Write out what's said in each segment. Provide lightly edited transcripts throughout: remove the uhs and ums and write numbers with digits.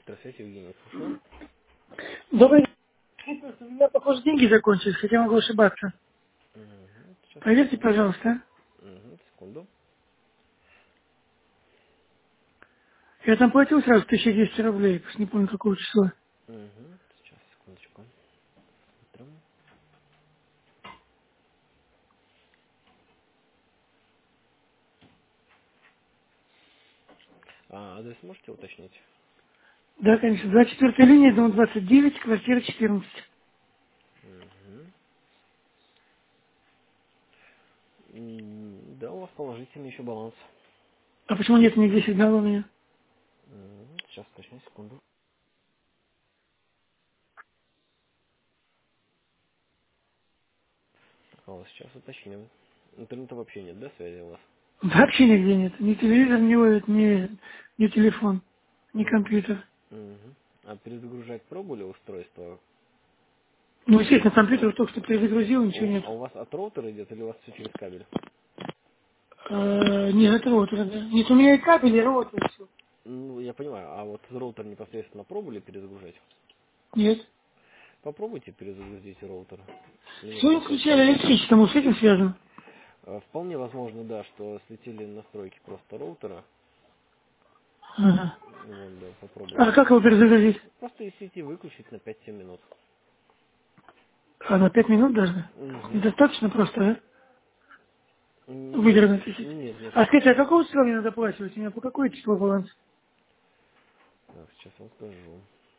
Здравствуйте, Евгений, слушаю. Добрый день. Просто у меня, похоже, деньги закончились, хотя могу ошибаться. Сейчас, Проверьте, секунду. пожалуйста. Секунду. Я там платил сразу 1200 рублей, просто не помню, какого числа. Сейчас, секундочку. Смотрим. Адрес можете уточнить? Да, конечно. 24-я линия, дом 29, квартира 14. Мгм. Да, у вас положительный еще баланс. А почему нет нигде сигнала у меня? Сейчас, уточню, секунду. Сейчас уточним. Интернета вообще нет, да, связи у вас? Вообще нигде нет. Ни телевизор не ловит, ни телефон, ни компьютер. Мгм. А перезагружать пробовали устройство? Ну, естественно, компьютер только что перезагрузил, ничего нет. А у вас от роутера идет или у вас все через кабель? Нет, это роутер, да. Нет, у меня и кабель, и роутер, все. Ну, я понимаю, а вот роутер непосредственно пробовали перезагружать? Нет. Попробуйте перезагрузить роутер. Минут на Сегодня пять включали хватит. электричество, может, с этим связано? Вполне возможно, да, что слетели настройки просто роутера. Ага. Вот, да, А попробуйте. как его перезагрузить? Просто из сети выключить на 5-7 минут. А на 5 минут даже? Угу. Недостаточно просто, да? Нет, Выдернуть из сети. нет, нет. А скажите, а какого числа мне надо оплачивать? У меня по какое число баланс? Так, сейчас вам скажу.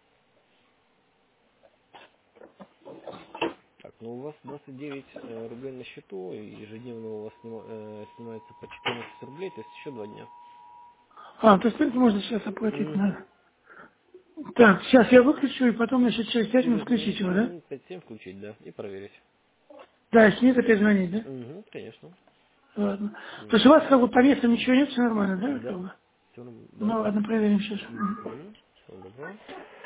Так, ну у вас 29 рублей на счету, и ежедневно у вас снимается по 14 рублей, то есть еще 2 дня. А, то есть только можно сейчас оплатить Угу. надо. Так, сейчас я выключу, и потом, значит, через 5 минут включить его, Через да? минут 5-7 включить, да, и проверить. Да, если нет, опять звонить, да? Угу, конечно. Ладно. То есть у Да. вас как бы по месту ничего нет, все нормально, да? Как Да. бы? Все, да. Ну ладно, проверим сейчас. Угу. Всего доброго.